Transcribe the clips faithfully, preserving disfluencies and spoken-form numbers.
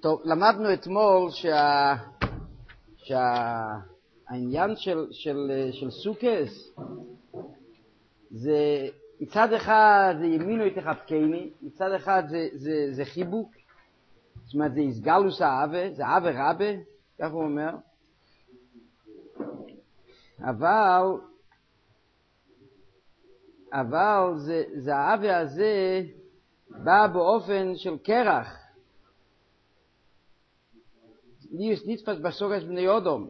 טוב, למדנו אתמול שה... שהעניין של, של, של סוכס זה מצד אחד זה ימינו יתחבקני, מצד אחד זה, זה, זה חיבוק, זאת אומרת זה הסגלוס האווה, זה אווה רבה, כך הוא אומר, אבל אבל זה, זה האווה הזה בא באופן של קרח, לי יש נתפס בסוגס בני אדום.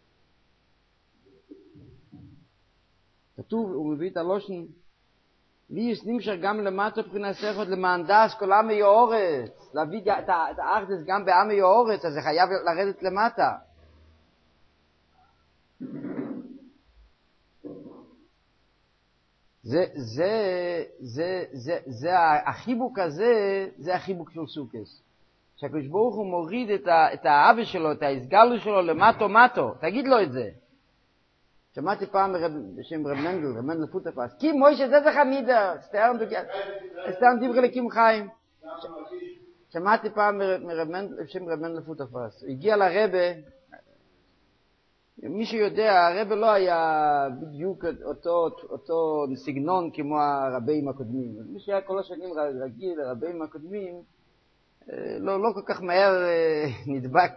כתוב, הוא מביא את הלושן, לי יש נמשך גם למטה מבחינת סכות למהנדס כל עמי האורץ, להביא את האחדס גם בעמי האורץ, אז זה חייב לרדת למטה. זה, זה, זה, זה, זה, החיבוק הזה, זה החיבוק של סוכס. שהקדוש ברוך הוא מוריד את, ה, את האווה שלו, את ההסגלוס שלו למטו מטו, תגיד לו את זה. שמעתי פעם בשם רב מנדל, רב מנדל פוטפס, כי מוישה זה זה חמידה, סתם דיברי לקים חיים. שמעתי פעם מרב מנדל, בשם רב מנדל פוטפס, הוא הגיע לרבה, מי שיודע, הרבה לא היה בדיוק אותו, אותו סגנון כמו הרבים הקודמים. מי שהיה כל השנים רגיל לרבים הקודמים, לא, לא כל כך מהר נדבק.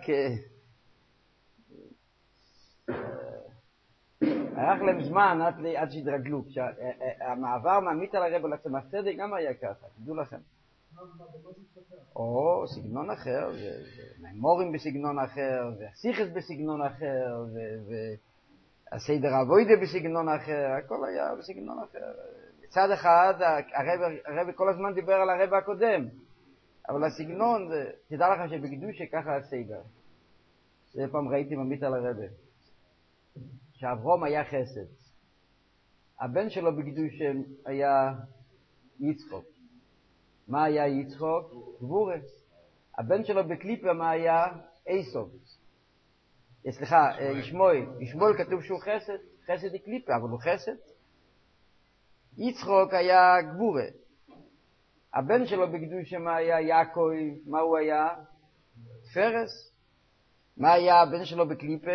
הלך להם זמן עד, עד שהתרגלו. המעבר מהמית על הרב לצמח צדק גם היה ככה, תדעו לכם. או סגנון אחר, ומורים בסגנון אחר, והסיכס בסגנון אחר, והסדר אבוידה בסגנון אחר, הכל היה בסגנון אחר. מצד אחד, הרב, הרב כל הזמן דיבר על הרב הקודם, אבל הסגנון, תדע לך שבקדושה ככה הסדר. זה פעם ראיתי ממית על הרב. שאברום היה חסד. הבן שלו בקדושה היה יצחוק. מה היה יצחוק? גבורס. הבן שלו בקליפה מה היה? איסוב. סליחה, ישמואל. ישמואל כתוב שהוא חסד. חסד היא קליפה, אבל הוא חסד. יצחוק היה גבורה. הבן שלו בקדושה מה היה? יעקב. מה הוא היה? פרס. מה היה הבן שלו בקליפה?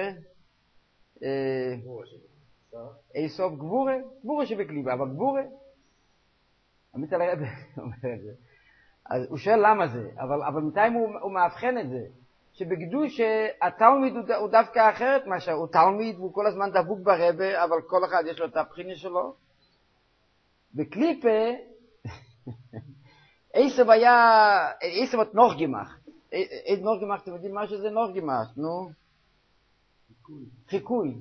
איסוב גבורה. גבורה שבקליפה, אבל גבורה. עמית על הרב אומר את זה. אז הוא שואל למה זה, אבל, אבל מתי הוא, הוא מאבחן את זה? שבקדוש התלמיד הוא, הוא דווקא אחרת מאשר, הוא תלמיד והוא כל הזמן דבוק ברבה, אבל כל אחד יש לו את הבחינה שלו. בקליפה, איסב היה, איסב את נוח גמח. איזה נוח גמח, אתם יודעים מה שזה נוח גמח, נו? חיקוי. חיקוי.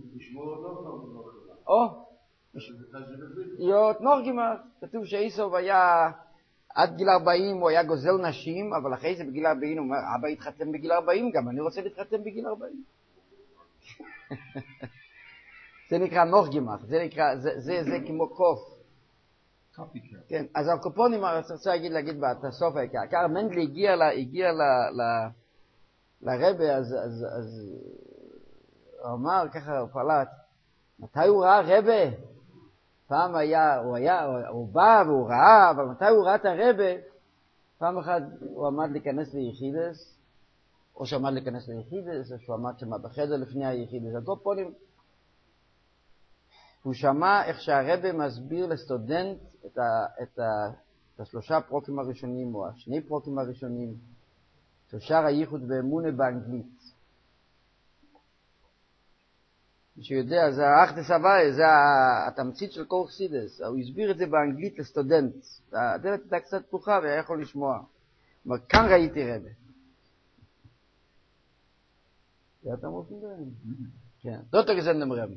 או? להיות נוח גמח. כתוב שאיסוב היה, עד גיל ארבעים הוא היה גוזל נשים, אבל אחרי זה בגיל ארבעים הוא אומר, אבא התחתן בגיל ארבעים גם, אני רוצה להתחתן בגיל ארבעים. זה נקרא נוח גמח, זה נקרא, זה, זה, זה כמו קוף. כן, אז הקופונים, אני רוצה להגיד, להגיד בת הסוף העיקר, עיקר מנדלי הגיע, לה, הגיע לה, לה, לרבה, אז, אז, אז הוא אמר, ככה הוא פלט, מתי הוא ראה רבה? פעם היה, הוא היה, הוא בא והוא ראה, אבל מתי הוא ראה את הרבה? פעם אחת הוא עמד להיכנס ליחידס, או שעמד להיכנס ליחידס, או שהוא עמד שמה בחדר לפני היחידס. הקופונים, הוא שמע איך שהרבה מסביר לסטודנט את, ה, את, ה, את השלושה פרוקים הראשונים, או השני פרוקים הראשונים, ששר הייחוד באמונה באנגלית. מי שיודע, זה האחדס הוואי, זה התמצית של כל חסידס. הוא הסביר את זה באנגלית לסטודנט. הדלת הייתה קצת פתוחה והיה יכול לשמוע. אבל כאן ראיתי רבה. זה אתה מופיע? כן. זאת הגזנדם רבה.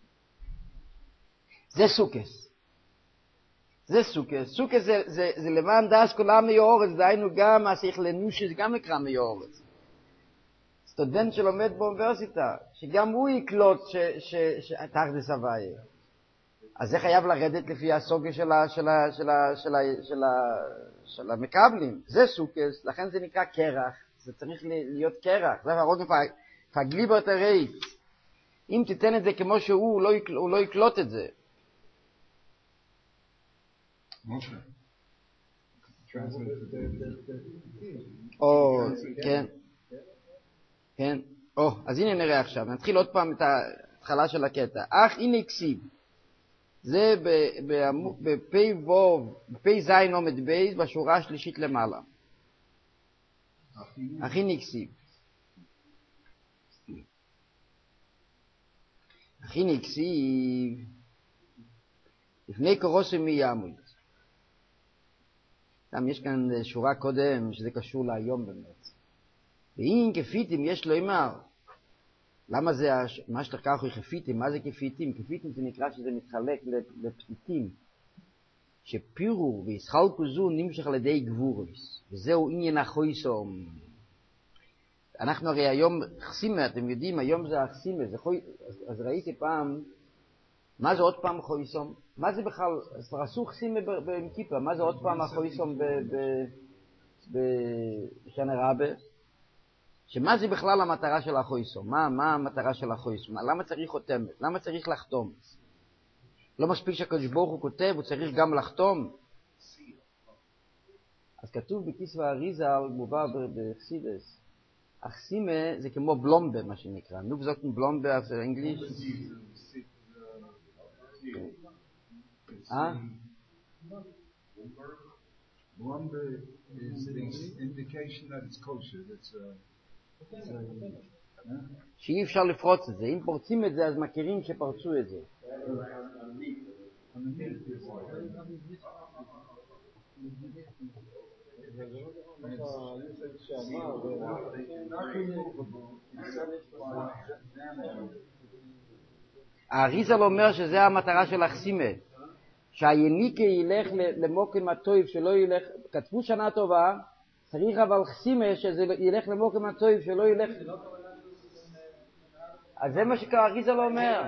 זה סוכס. זה סוכס. סוכס זה, זה, זה למען דאס כל עמי האורץ, דהיינו גם השיח לנושס, גם נקרא עמי האורץ. סטודנט שלומד באוניברסיטה, שגם הוא יקלוט את האחדס הוואי. אז זה חייב לרדת לפי הסוגיה של ה, של ה, של ה, של ה, של ה, של המקבלים. זה סוכס, לכן זה נקרא קרח. זה צריך להיות קרח. זה הרוגן פגליבר את הרייט. אם תיתן את זה כמו שהוא, הוא לא, יקל, הוא לא יקלוט את זה. או, כן. כן? או, אז הנה נראה עכשיו, נתחיל עוד פעם את ההתחלה של הקטע. אך הנה כסיב, זה בפי ווב, בפי זין עומד בייז, בשורה השלישית למעלה. אך הנה כסיב. אך הנה כסיב, לפני קורוסים מי יעמוד. גם יש כאן שורה קודם שזה קשור להיום באמת. ואם כפיתים יש לו אמר, למה זה, מה שתרקח הוא כפיתים? מה זה כפיתים? כפיתים זה נקרא שזה מתחלק לפתיתים, שפירו וישחלקו זו נמשך על ידי גבורס, וזהו עניין החויסום. אנחנו הרי היום חסימה, אתם יודעים, היום זה החסימה, זה חוי... אז, אז ראיתי פעם, מה זה עוד פעם חויסום? מה זה בכלל, אז כבר עשו חסימה במקיפה, מה זה עוד פעם החויסום בשנה רבה? שמה זה בכלל המטרה של החויסום? מה, מה המטרה של החויסום? למה צריך חותמת? למה צריך לחתום? לא מספיק שהקדוש ברוך הוא כותב, הוא צריך גם לחתום. אז כתוב בכיסא האריזה, מובא בחסידס, החסימה זה כמו בלומבה, מה שנקרא. נו בזאת בלומבה אז אנגליש? אה? Blumber is the indication that it's kosher. It's a... שאי אפשר לפרוץ את זה. אם פורצים את זה, אז מכירים שפרצו את זה. האריזה לא אומר שזה המטרה של החסימה. שהיניקה ילך למוקם הטוב, שלא ילך, כתבו שנה טובה, צריך אבל חסימה שזה ילך למוקם הטוב, שלא ילך... אז זה מה שהאריזה לא אומר.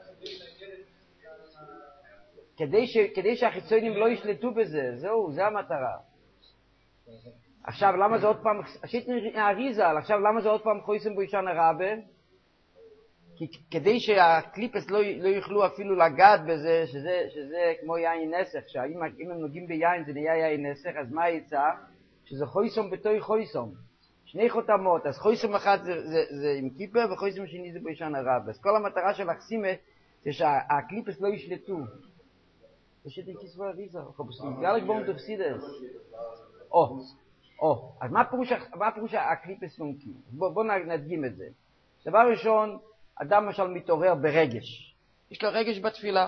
כדי, ש... כדי שהחיצונים לא ישלטו בזה, זהו, זה המטרה. עכשיו, למה זה עוד פעם, עשית האריזה, עכשיו למה זה עוד פעם חויסם בוישן הרבה? כי כדי שהקליפס לא, לא יוכלו אפילו לגעת בזה, שזה, שזה כמו יין נסך, שאם אם הם נוגעים ביין זה נהיה יין נסך, אז מה יצא? שזה חויסום בתוי חויסום. שני חותמות, אז חויסום אחד זה, זה, זה עם קיפר, וחויסום שני זה בוישן הרבה. אז כל המטרה של החסימה זה שהקליפס לא ישלטו. יש את כיסא האריזה, גלק בום תפסידס. או, או, אז מה פירוש, מה פירוש הקליפס נונקים? בוא, בוא נדגים את זה. דבר ראשון, אדם למשל מתעורר ברגש. יש לו רגש בתפילה.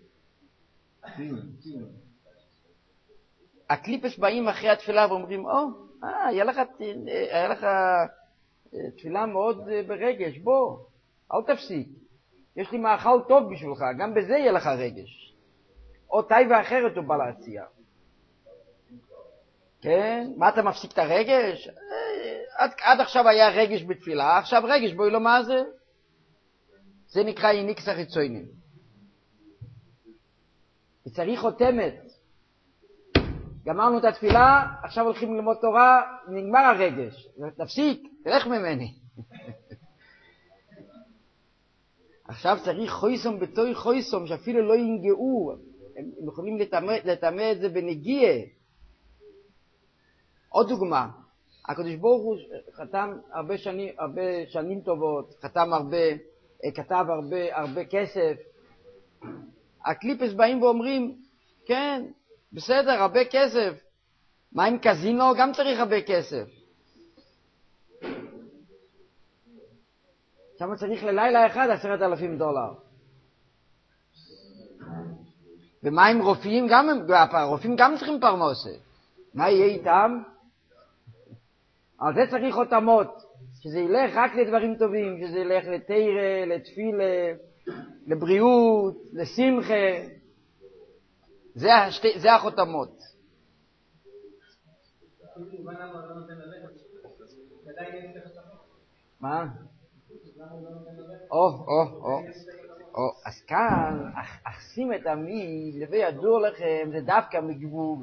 הקליפס באים אחרי התפילה ואומרים, או, אה, היה לך, היה לך תפילה מאוד ברגש, בוא, אל תפסיק. יש לי מאכל טוב בשבילך, גם בזה יהיה לך רגש. או טייבה אחרת הוא בא להציע. כן? מה אתה מפסיק את הרגש? עד, עד עכשיו היה רגש בתפילה, עכשיו רגש, בואי לא מה זה? זה נקרא איניקס החיצונים. וצריך חותמת. גמרנו את התפילה, עכשיו הולכים ללמוד תורה, נגמר הרגש. תפסיק, תלך ממני. עכשיו צריך חויסום בתוי חויסום, שאפילו לא ינגעו. הם יכולים לטמא, לטמא את זה בנגיעה. עוד דוגמה. הקדוש ברוך הוא חתם הרבה שנים, הרבה שנים טובות, חתם הרבה, כתב הרבה, הרבה כסף. הקליפס באים ואומרים, כן, בסדר, הרבה כסף. מה עם קזינו? גם צריך הרבה כסף. שם צריך ללילה אחד עשרת אלפים דולר. ומה עם רופאים? גם, רופאים גם צריכים פרנסה. מה יהיה איתם? על זה צריך חותמות, שזה ילך רק לדברים טובים, שזה ילך לתירה, לתפילה, לבריאות, לשמחה. זה, השתי, זה החותמות. מה? או, או, או. או, אז כאן, אחסים את עמי, לבי ידוע לכם, זה דווקא מגבור.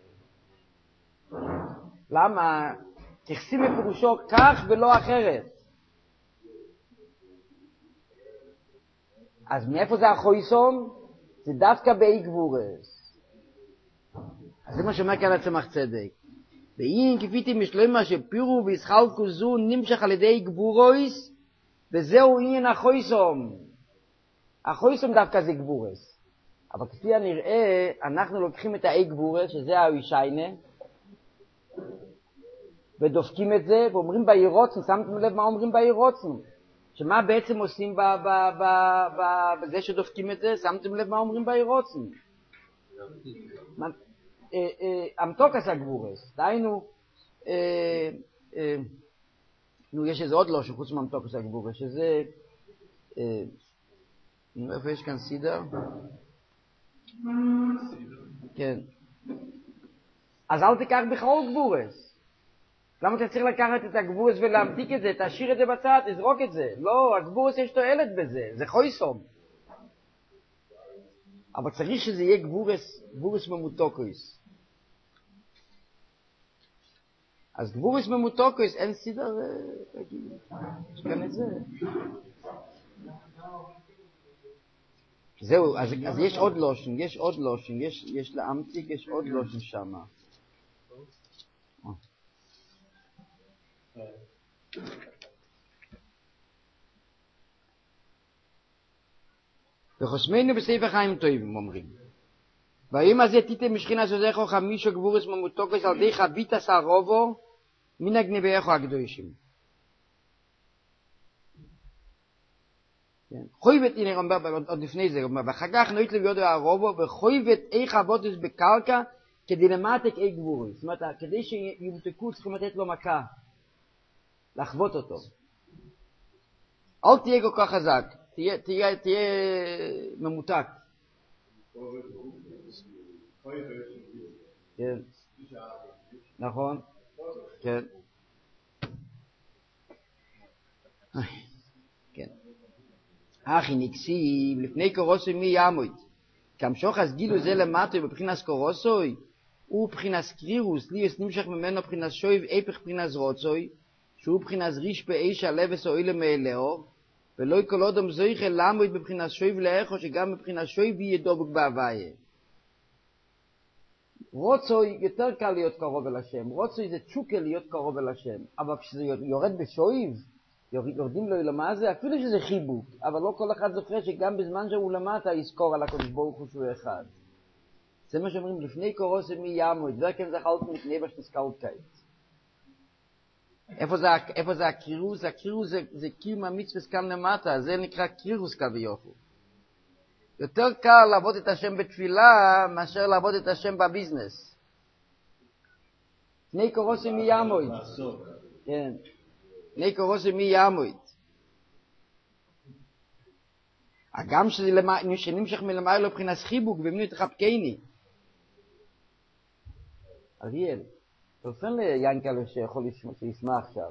למה? תחסים מפירושו כך ולא אחרת. אז מאיפה זה החויסום? זה דווקא באי גבורס. אז זה מה שאומר כאן הצמח צדק. ואין כפיתי משלמה שפירו וישחלקו זו נמשך על ידי גבורויס, וזהו עניין החויסום. החויסום דווקא זה גבורס. אבל כפי הנראה, אנחנו לוקחים את האי גבורס, שזה האישיינה, ודופקים את זה, ואומרים בירוצן, שמתם לב מה אומרים בירוצן? שמה בעצם עושים ב, ב, ב, ב, בזה שדופקים את זה? שמתם לב מה אומרים בירוצן? אמתוקס הגבורס, דהיינו, נו, יש איזה עוד לא שחוץ מאמתוקס הגבורס, שזה, נו, איפה יש כאן סידר? כן. אז אל תיקח בכלל גבורס. למה אתה צריך לקחת את הגבורס ולהמתיק את זה, תשאיר את זה בצד, תזרוק את זה? לא, הגבורס יש תועלת בזה, זה חויסום. אבל צריך שזה יהיה גבורס, גבורס ממותוקויס. אז גבורס ממותוקויס, אין סידר, יש כאן את זה. זהו, אז, אז יש עוד לושן, יש עוד לושן, יש, יש להמתיק, יש עוד לושן שמה. וחוסמנו בספר חיים טובים, אומרים. והאם הזה תיתם משכינה זוזכו חמישו גבורס ממותוקס על די חבית הסערובו מן הגניבייכו הקדושים. חויבת, הנה עוד לפני זה, ואחר כך נוית לביודו הרובו, וחויבת איך הבוטוס בקרקע כדי למתק אי גבורס. זאת אומרת, כדי שימתקו צריכים לתת לו מכה. לחוות אותו. אל תהיה כל כך חזק, תהיה, תהיה, תהיה ממותק. כן. נכון? כן. כן. אחי נקסיב, לפני קורוסוי מי יעמוד. כמשוך אז גילו זה למטו בבחינס קורוסוי, הוא בחינס קרירוס, ליוס נמשך ממנו בחינס שויב, איפך בחינס רוצוי, שהוא בחינס ריש באיש הלבס או אילה מאלאו, ולא כל אדם זויכה לעמוד בבחינס שויב לאחו, שגם בבחינס שויב יהיה דובק בהוויה. רוצוי יותר קל להיות קרוב אל השם, רוצוי זה צ'וקה להיות קרוב אל השם, אבל כשזה יורד בשויב, יורדים לו למה זה, אפילו שזה חיבוק, אבל לא כל אחד זוכר שגם בזמן שהוא למטה יזכור על הקדוש ברוך הוא שהוא אחד. זה מה שאומרים, לפני קורוסי מי יעמוד, וכן זה חלט מפני בשתסקאות קיץ. איפה זה, איפה זה הקירוס? הקירוס זה, זה קיום המצווה כאן למטה, זה נקרא קירוס כביכול. יותר קל לעבוד את השם בתפילה, מאשר לעבוד את השם בביזנס. לפני קורוסי מי יעמוד. כן. לפני קורוסי מי יעמוד. הגם שזה שנמשך מלמעלה לבחינת חיבוק ומנו תחבקני. אריאל, תופן ליינקל שיכול שישמע עכשיו.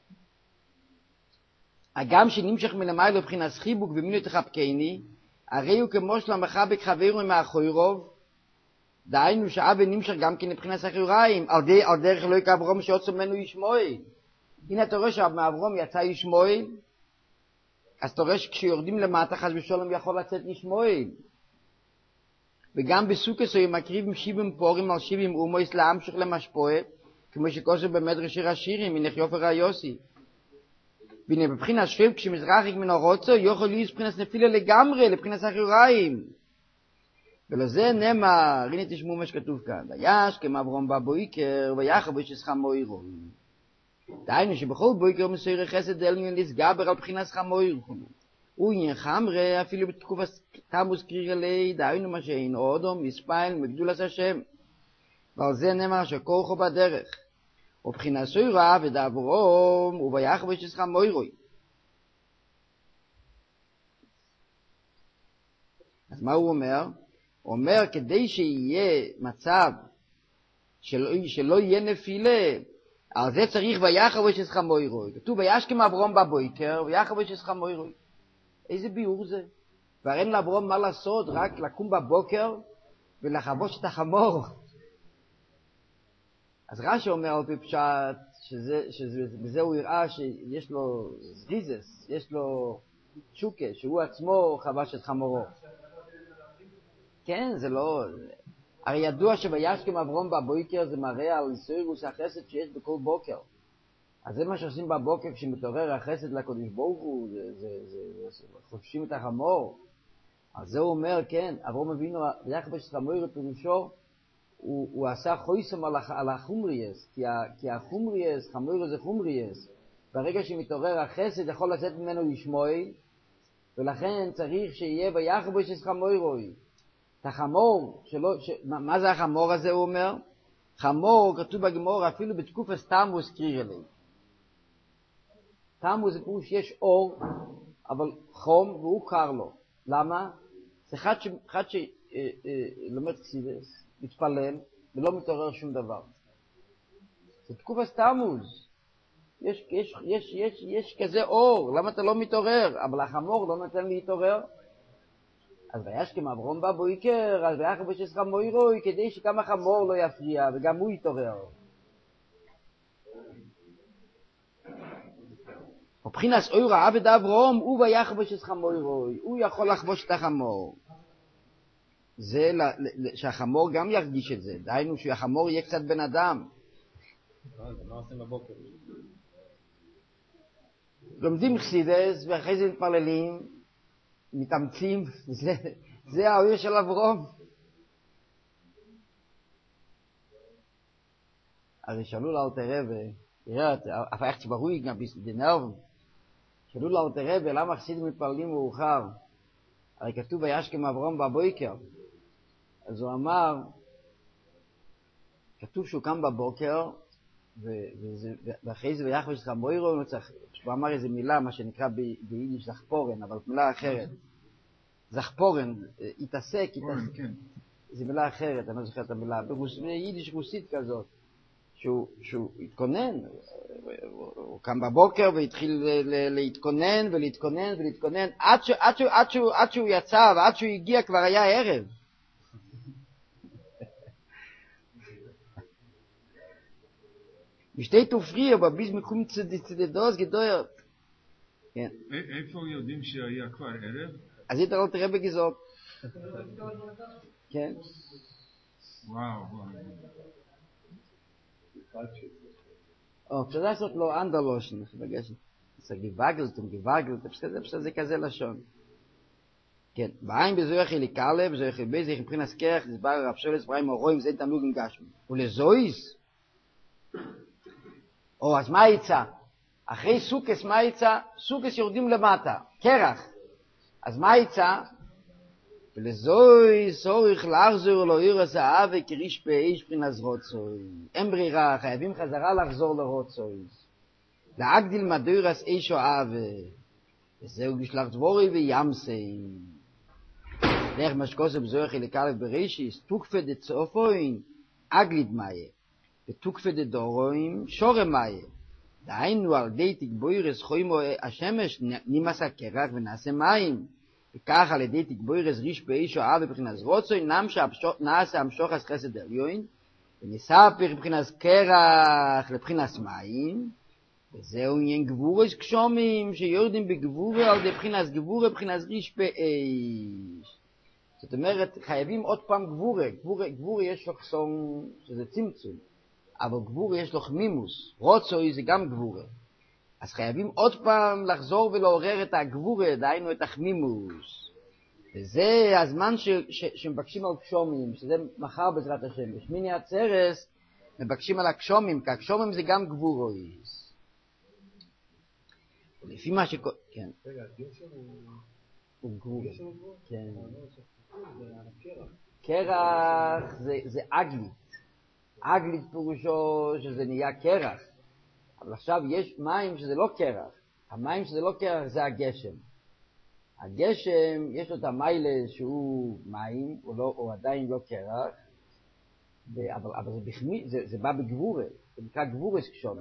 הגם שנמשך מלמעלה לבחינת חיבוק ומנו תחבקני, הרי הוא כמו שלמחבק חברו מאחוריו, דהיינו שאבא נמשך גם כן לבחינת אחוריים, על, די, על דרך אלוהי כאברום שיוצא ממנו ישמעאל. הנה אתה רואה שמאברום יצא ישמעאל, אז אתה רואה שכשיורדים למטה חס ושלום יכול לצאת ישמעאל. וגם בסוכות הוא מקריב שבעים פורים על שבעים אומות להמשך למשפועה, כמו שכוסו במדרש שיר השירים, הנה יופר היוסי. והנה בבחינת שוב, כשמזרחי מן רוצו, יוכל להיות בבחינת נפילה לגמרי, לבחינת אחוריים. ולזה נאמר, הנה תשמעו מה שכתוב כאן, ויש כמאברום בבויקר, ויחר בשסך מוירו. דהיינו שבכל בויקר מסויר חסד אלמיון לסגבר על בחינת חמויר. הוא עניין חמרה אפילו בתקופה תמוס קריר אלי, דהיינו מה שאין אודום, מספייל, מגדולת השם. ועל זה נאמר שכוחו בדרך. ובחינת סוירה ודברום, וביחר בשסך מוירוי. אז מה הוא אומר? הוא אומר כדי שיהיה מצב שלא, שלא יהיה נפילה, על זה צריך ויחר בשסך מוירוי. כתוב וישכם אברום בבויקר, ויחר בשסך מוירוי. איזה ביור זה? והרי אין לאברום מה לעשות, רק לקום בבוקר ולחבוש את החמור. אז רש"י אומר על פי פשט, שזה, שזה, בזה הוא יראה שיש לו זריזס, יש לו צ'וקה, שהוא עצמו חבש את חמורו. כן, זה לא... הרי ידוע שוישכם אברהם בבוקר זה מראה על סירוס החסד שיש בכל בוקר. אז זה מה שעושים בבוקר כשמתעורר החסד לקדוש ברוך הוא, זה, זה, זה, זה, חופשים את החמור. אז זה הוא אומר, כן, אברהם אבינו, ביחד בשחמור פירושו, הוא, הוא עשה חויסם על, על החומריאס, כי, ה, כי החומריאס, חמור זה חומריאס. ברגע שמתעורר החסד יכול לצאת ממנו לשמוי, ולכן צריך שיהיה ביחד בשחמור. את החמור, שלא, ש, מה, מה זה החמור הזה הוא אומר? חמור כתוב בגמור אפילו בתקופת תמוז קרירלי. תמוז זה פירוש שיש אור, אבל חום והוא קר לו. למה? זה אחד שלומד חסידות, מתפלל ולא מתעורר שום דבר. זה תקופת תמוז. יש, יש, יש, יש, יש כזה אור, למה אתה לא מתעורר? אבל החמור לא נותן להתעורר. אז וישכם אברהם בבוקר, אז ויחד בשחמור, כדי שגם החמור לא יפריע וגם הוא יתעורר. מבחינת אור העבד אברהם, הוא ויחד בשחמור, הוא יכול לחבוש את החמור. זה שהחמור גם ירגיש את זה, דהיינו שהחמור יהיה קצת בן אדם. מה עושים בבוקר? לומדים חסידות ואחרי זה מתפללים, מתאמצים, זה, זה האור של אברהם. הרי שאלו לאלתר רבי, תראה, אף echt beruhig ein bisschen die Nerven. שאלו לאלתר רבי, למה חסידים מתפללים מאוחר? הרי כתוב וישכם אברהם בבוקר. אז הוא אמר, כתוב שהוא קם בבוקר, ואחרי זה ויחד בשחמור, הוא אמר איזו מילה, מה שנקרא ביידיש זכפורן, אבל מילה אחרת. זכפורן, התעסק, זו מילה אחרת, אני לא זוכר את המילה, ביידיש רוסית כזאת, שהוא התכונן, הוא קם בבוקר והתחיל להתכונן ולהתכונן ולהתכונן, עד שהוא יצא ועד שהוא הגיע כבר היה ערב. משתי תופרי, אבל ביס מקום צדדוס גדויות. כן. איפה יודעים שהיה כבר ערב? אז איתה לא תראה בגזות. כן. וואו, וואו. או, אפשר לעשות לו אנדלושן, בגלל זה גווגלת, גווגלת, זה כזה לשון. כן. בעין בזויח אליקאלה, בזויח אלבזיח, מבחינת סקרח, נסבר רב שולס, בריים אורוים, זה תמלוג עם גשם. ולזויס, או, אז מה יצא? אחרי סוכס, מה יצא? סוכס יורדים למטה, קרח. אז מה יצא? ולזוי סורך לחזור לו ירס האווה כריש באיש פרינס רוצוי. אין ברירה, חייבים חזרה לחזור לרוצוי. להגדיל מדוירס אישו האווה. וזהו גשלח דבורי וימסי. דרך משקוסם זורך אליקלף בראשיס, תוקפה דצופוין, אגליד מאיה. ותוקפה דדורוין, שורם מאיה. דהיינו על די תגבוירס חוימו השמש, נימס הקרח ונעשה מים. וכך על ידי תגבוירס ריש באישו אהבה בבחינס רוצוי, נעשה המשוחס חסד עליון, ונספר בבחינס קרח לבחינס מים, וזהו עניין גבורס קשומים, שיורדים בגבורה על די בחינס גבורה בבחינס ריש באיש. זאת אומרת, חייבים עוד פעם גבורה, גבורה, גבורה יש לו חסום, שזה צמצום, אבל גבורה יש לו חמימוס, רוצוי זה גם גבורה. אז חייבים עוד פעם לחזור ולעורר את הגבורה, דהיינו את החמימוס. וזה הזמן ש, ש, שמבקשים על קשומים, שזה מחר בעזרת השם. בשמיני עצרס מבקשים על הקשומים, כי הקשומים זה גם גבורויס. לפי מה ש... כן. רגע, גשם הוא... הוא גבורה. גשם הוא גבורה? כן. זה הקרח. קרח זה, זה אגלית. אגלית פירושו שזה נהיה קרח. אבל עכשיו יש מים שזה לא קרח. המים שזה לא קרח זה הגשם. הגשם יש לו את המיילה שהוא מים, הוא, לא, הוא עדיין לא קרח, אבל, אבל זה, בחמי, זה, זה בא בגבורה, זה נקרא גבורס קשום.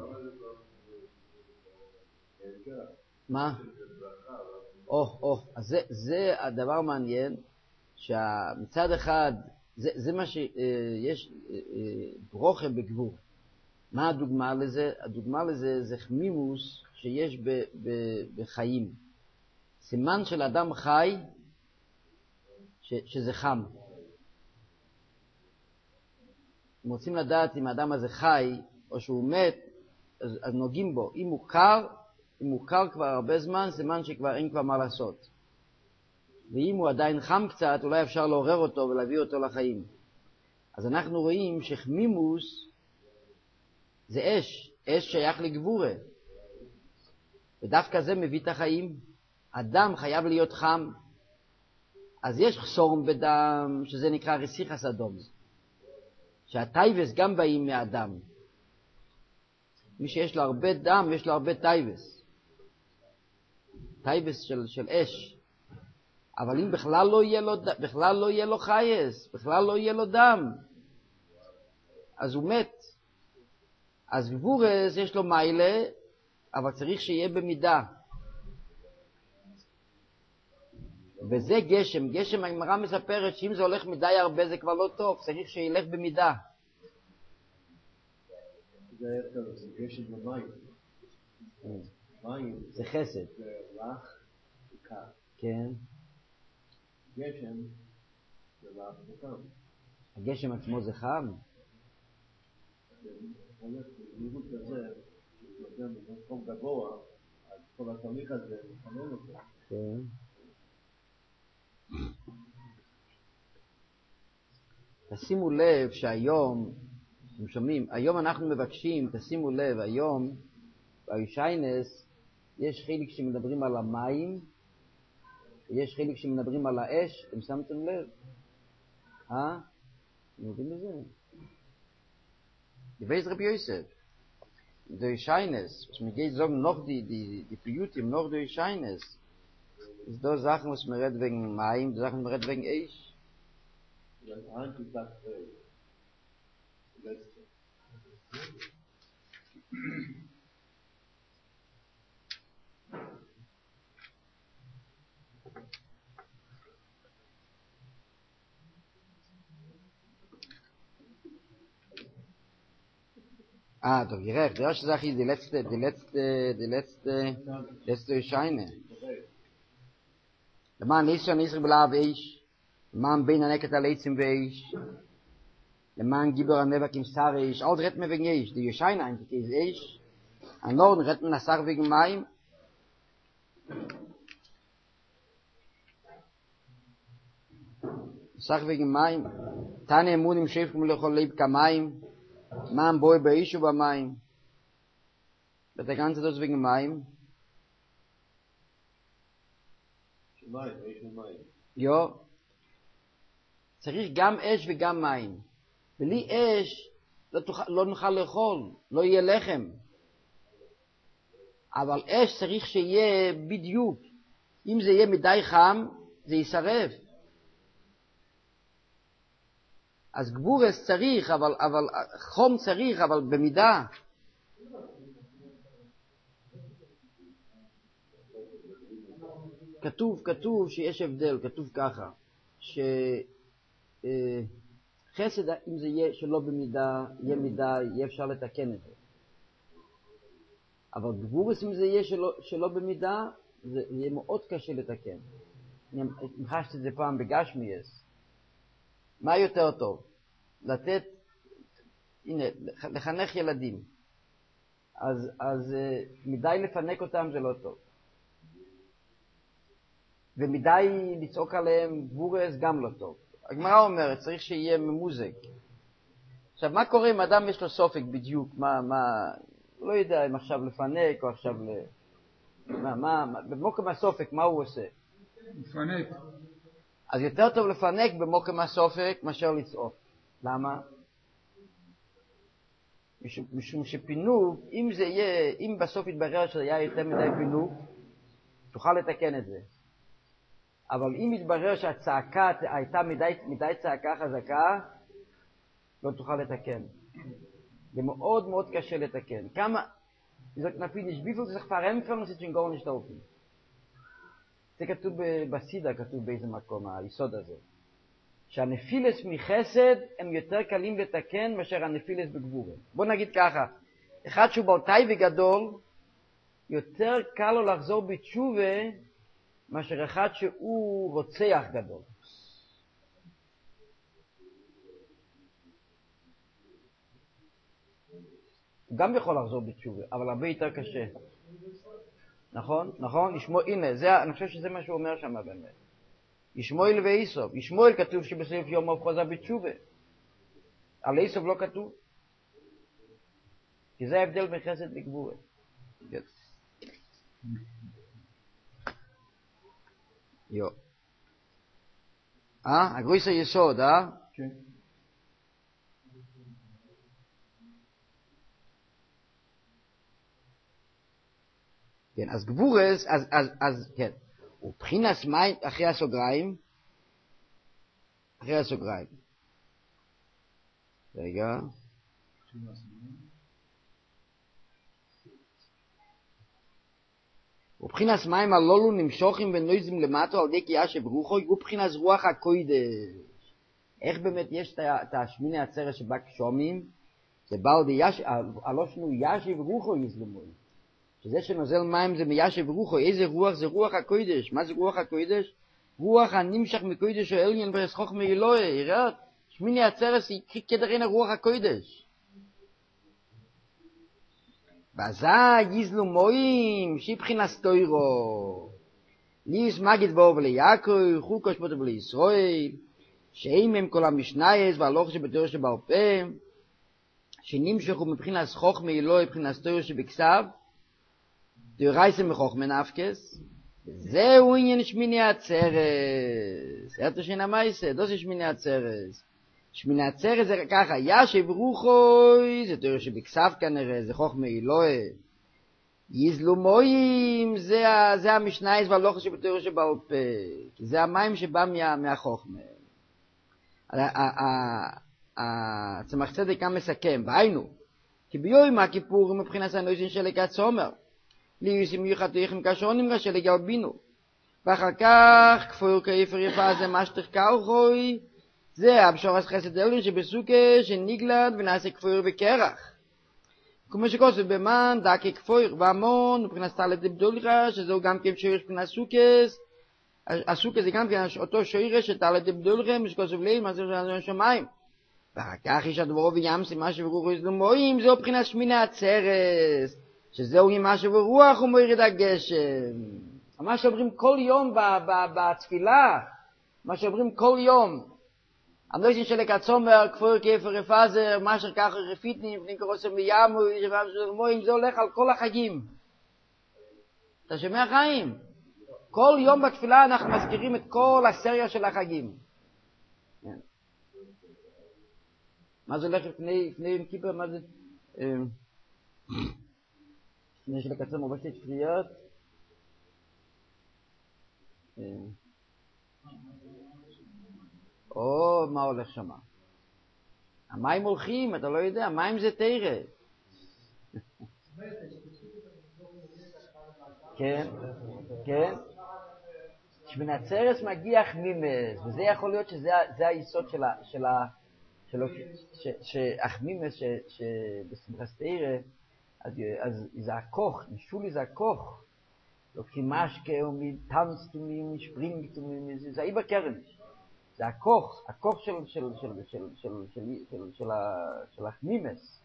מה? או, או, אז זה, זה הדבר מעניין, שמצד אחד, זה, זה מה שיש ברוכה בגבור. מה הדוגמה לזה? הדוגמה לזה זה חמימוס שיש ב, ב, בחיים. סימן של אדם חי ש, שזה חם. אם רוצים לדעת אם האדם הזה חי או שהוא מת, אז, אז נוגעים בו. אם הוא קר, אם הוא קר כבר הרבה זמן, סימן שכבר אין כבר מה לעשות. ואם הוא עדיין חם קצת, אולי אפשר לעורר אותו ולהביא אותו לחיים. אז אנחנו רואים שחמימוס זה אש, אש שייך לגבורה. ודווקא זה מביא את החיים. אדם חייב להיות חם. אז יש חסורם בדם, שזה נקרא רסיכס אדום. שהטייבס גם באים מהדם. מי שיש לו הרבה דם, יש לו הרבה טייבס. טייבס של, של אש. אבל אם בכלל לא יהיה לו, בכלל לא יהיה לו חייס, בכלל לא יהיה לו דם, אז הוא מת. אז גבורס יש לו מיילה, אבל צריך שיהיה במידה. וזה גשם. גשם, הגמרא מספרת שאם זה הולך מדי הרבה זה כבר לא טוב, צריך שילך במידה. זה גשם במים. מים זה חסד. זה רך וקר. כן. גשם זה רך וקר. הגשם עצמו זה חם. זה הולך במהירות כזה, יותר במקום גבוה, אז כל התהליך הזה מחמם אותו. כן. תשימו לב שהיום, אתם שומעים, היום אנחנו מבקשים, תשימו לב, היום, בישיינס, יש חלק שמדברים על המים, ויש חלק שמדברים על האש, אתם שמתם לב? אה? אתם יודעים בזה? דבייס רבי יוסף, דישיינס, was mir geht sagen, noch die, die, die Piyutim, noch Diשיינס, ist da Sachen, was mir redt wegen Maim, die Sachen, was mir redt wegen Eich. Das Hand ist das Feld. Letzte. Ah, doch, gerecht. Die erste Sache ist die letzte, die letzte, die letzte, letzte Scheine. Der Mann ist schon, ist er belav Eich. Der Mann bin an Eket Aleizim Eich. Der Mann Gibor an Nebak im Sar Eich. Alles retten wir wegen Eich. Die Scheine eigentlich ist Eich. An Norden retten wir Sar wegen Maim. Sar wegen Maim. Tane Emun im Schäfkum lechol Leib Kamaim. Man boi beishu ba Maim. Der ganze das wegen Maim. מים, יש מים. Jo. צריך גם אש וגם מים. בלי אש לא, תוכל, לא נוכל לאכול, לא יהיה לחם. אבל אש צריך שיהיה בדיוק. אם זה יהיה מדי חם, זה יישרף. אז גבורס צריך, אבל, אבל חום צריך, אבל במידה. כתוב, כתוב שיש הבדל, כתוב ככה, שחסד, אם זה יהיה שלא במידה, יהיה מידה, יהיה אפשר לתקן את זה. אבל גבורס, אם זה יהיה שלא, שלא במידה, זה יהיה מאוד קשה לתקן. אני מחשתי את זה פעם בגשמיאס. מה יותר טוב? לתת, הנה, לחנך ילדים. אז, אז מדי לפנק אותם זה לא טוב. ומדי לצעוק עליהם גבורס גם לא טוב. הגמרא אומרת, צריך שיהיה ממוזג. עכשיו, מה קורה אם אדם יש לו סופק בדיוק? מה, מה, לא יודע אם עכשיו לפנק או עכשיו ל... מה, מה, במוקם הסופק, מה הוא עושה? לפנק. אז יותר טוב לפנק במוקם הסופק מאשר לצעוק. למה? משום, משום שפינוק, אם זה יהיה, אם בסוף יתברר שזה היה יותר מדי פינוק, תוכל לתקן את זה. אבל אם יתברר שהצעקה הייתה מדי, מדי צעקה חזקה, לא תוכל לתקן. זה מאוד מאוד קשה לתקן. כמה, זאת נפיל, יש ביפל צריך פרמפרן שצ'ין גורן נשתרופים. זה כתוב בסידה, כתוב באיזה מקום, היסוד הזה. שהנפילס מחסד הם יותר קלים לתקן מאשר הנפילס בגבורה. בוא נגיד ככה, אחד שהוא באותי וגדול, יותר קל לו לחזור בתשובה, מאשר אחד שהוא רוצח גדול. הוא גם יכול לחזור בתשובה, אבל הרבה יותר קשה. נכון? נכון? ישמעאל, הנה, זה, אני חושב שזה מה שהוא אומר שם באמת. ישמעאל ואיסוב. ישמעאל כתוב שבסוף יום הוא חזר בתשובה. על איסוב לא כתוב. כי זה ההבדל בין חסד לגבורה. יו. אה? הגרויס היסוד, אה? כן. כן, אז גבורס, אז, אז, אז, כן. ובחינס מים, אחרי הסוגריים, אחרי הסוגריים. רגע. ובחינס מים הלולו נמשוכים ונויזים למטו על די קיישב רוחו, ובחינס רוח הקוידש. איך באמת יש את השמיני עצרת שבא כשומעים? זה בא על די ישב, הלושנו ישב רוחו יזלמוי. שזה שנוזל מים זה מיישב רוחו. איזה רוח? זה רוח הקוידש. מה זה רוח הקוידש? רוח הנמשך מקוידש האליין ורסחוך מאלוהי. יראה, שמיני עצרת היא כדרין הרוח הקוידש. ועזה יזלו מוים, שיבחינס תוירו. ליס מגיד בו וליעקב, חוקו שמותו ולישראל, שאם הם כל המשנייס והלוך שבתור שבעל פה, שנמשכו מבחינס חוך מאלוהי, מבחינס תוירו שבכסב, דרייסם מחוכמה נפקס, זהו עניין שמיני עצרת. זה שינה מייסה, זה שמיני עצרת. שמיני עצרת זה ככה, ישב רוחוי, זה תיאור שבכסף כנראה, זה חוכמה אלוהי. יזלו מוים, זה, זה המשנייס והלוך שבתיאור שבעל פה, כי זה המים שבא מה, מהחוכמה. הצמח צדק גם מסכם, והיינו, כי ביום הכיפור מבחינת הנויזין של הקצומר, ליוסים יחתיכם כשונים רשל לגלבינו. ואחר כך, כפור כאיפר יפה זה משתך קאוחוי, זה הבשורס חסד אלין שבסוכה שניגלד ונעשה כפור וקרח. כמו שכוסף במן, דקי כפור והמון, מבחינת סטלת דבדולך, שזהו גם כן שורש מבחינת סוכס. הסוכס זה גם כן אותו שורש שטלת דבדולכם, משכוסף ליל, מה זה שלנו שמיים. ואחר כך יש הדברו וימסי, מה שברוך יזלו מוים, זהו מבחינת שמיני עצרת. שזהו מה שברוח ומוירד הגשם. מה שאומרים כל יום בתפילה, מה שאומרים כל יום. הנויזין של הקצומר, כפור כאפר רפזר, מה שככה רפיתנים, פנים כרוסם ויאמו, זה הולך על כל החגים. אתה שומע חיים? כל יום בתפילה אנחנו מזכירים את כל הסריה של החגים. מה זה הולך לפני יום כיפר? מה זה... לפני של הקצר מובשת תפריות. או, מה הולך שמה? המים הולכים, אתה לא יודע, המים זה תירה. כן, כן. שמן הצרס מגיע חמימס, וזה יכול להיות שזה היסוד של החמימס שבשמחת תירה, אז זה הכוח, נשולי זה הכוח. לוקחים משקה ומטנס תומים, שפרינג תומים, זה אי בקרן. זה הכוח, הכוח של, של, של, של, של, של, של, של, של החמימס.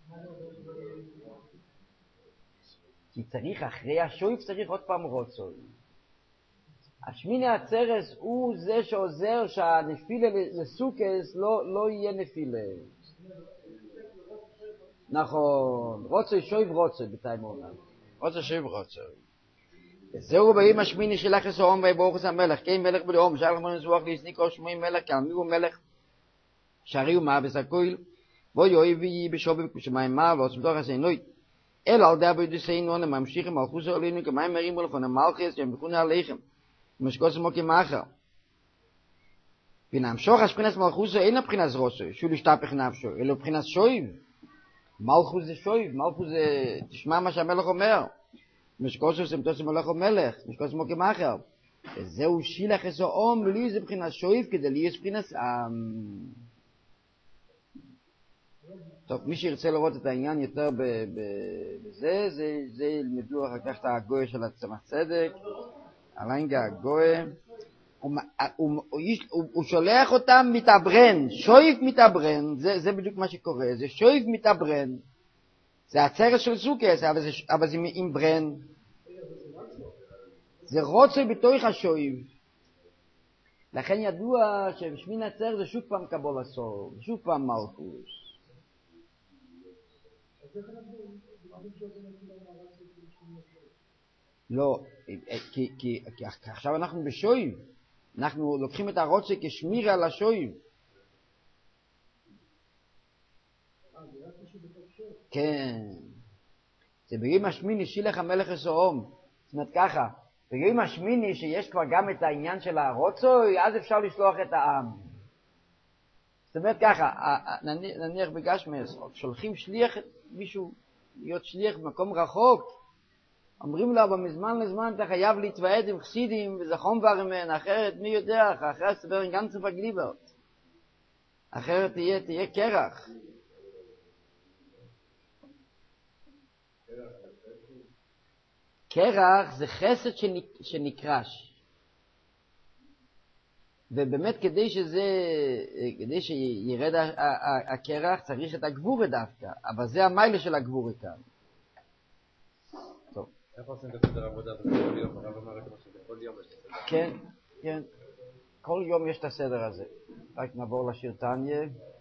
כי צריך, אחרי השויף צריך עוד פעם רוצוי. השמיני הצרס הוא זה שעוזר שהנפילה לסוכס לא, לא יהיה נפילה. נכון, רוצוי שויב רוצוי בתיים עונה. רוצוי שויב רוצוי. זהו באים השמיני של אחס האום ויבורכס המלך, כן מלך בלאום, שער למון זרוח להסניקו שמועים מלך, כאן מיהו מלך, שערי ומה וסקויל, בו יואי ויהי בשובב כשמיים מה, ועוצם תוך הסעינוי, אלא על דעה ביודסיינו, ממשיכים על חוסר עלינו, כמיים מרים ולכון המלכס, שהם בכונה עליכם, ומשקוס עמו כמאחר. ונמשוך השפינס מלכוסו, אין הבחינס רוסו, שהוא לשתפך נפשו, אלא בבחינס שויב. מלכוס זה שויב, מלכוס זה, תשמע מה שהמלך אומר. משקוסו סמטוס מלך ומלך, משקוס עמו כמאחר. וזהו שילח עשו אום, לי זה בבחינס שויב, כדי לי יש בבחינס עם. טוב, מי שירצה לראות את העניין יותר בזה, זה ילמדו אחר כך את הגוי של הצמח צדק, הלנגה הגוי. הוא שולח אותם מתאברן, שויב מתאברן, זה בדיוק מה שקורה, זה שויב מתאברן. זה עצרת של סוכס, אבל זה, אבל זה עם ברן. זה רוצה בתוך השויב. לכן ידוע שבשמין עצרת זה שוב פעם קבול הסור, שוב פעם מלכוס. לא, כי, כי, כי עכשיו אנחנו בשויב. אנחנו לוקחים את הרוצה כשמיר על השויב. כן. זה בגלל השמיני שילך המלך הסורום. זאת אומרת ככה, בגלל השמיני שיש כבר גם את העניין של הרוצוי, אז אפשר לשלוח את העם. זאת אומרת ככה, נניח בגשמס, שולחים שליח, מישהו להיות שליח במקום רחוק, אומרים לו, אבל מזמן לזמן אתה חייב להתוועד עם חסידים וזכום ורמן, אחרת מי יודע, אחרת תסבר עם גנצו בגליברת. אחרת תהיה, תהיה קרח. קרח זה חסד שנק, שנקרש. ובאמת כדי שזה, כדי שירד הקרח צריך את הגבורה דווקא, אבל זה המיילה של הגבורה כאן. טוב. איך עושים את הסדר עבודה? זה כל יום, הרב אמר את מה שבכל יום יש את הסדר. כן, כן. כל יום יש את הסדר הזה. רק נעבור לשיר תניה.